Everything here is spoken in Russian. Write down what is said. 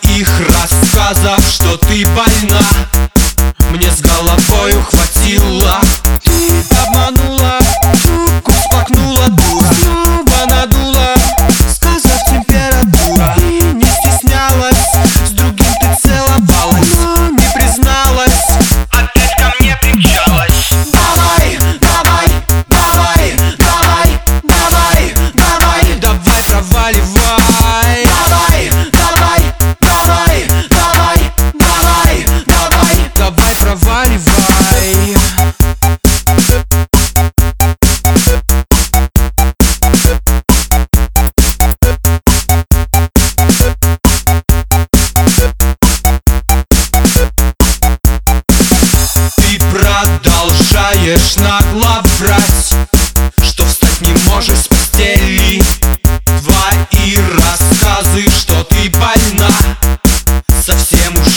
твоих рассказов, что ты больна, мне с головою хватило. Ты обманула, трубку всплакнула, дура, снова надула, сказав температура. И не стеснялась, с другим ты целовалась, но не призналась, опять ко мне примчалась. Давай, давай, давай, давай, давай, давай, давай, проваливай. Давай, давай, давай, давай, давай, давай, давай, проваливай. Продолжаешь нагло врать, что встать не можешь с постели. Твои рассказы, что ты больна, совсем уже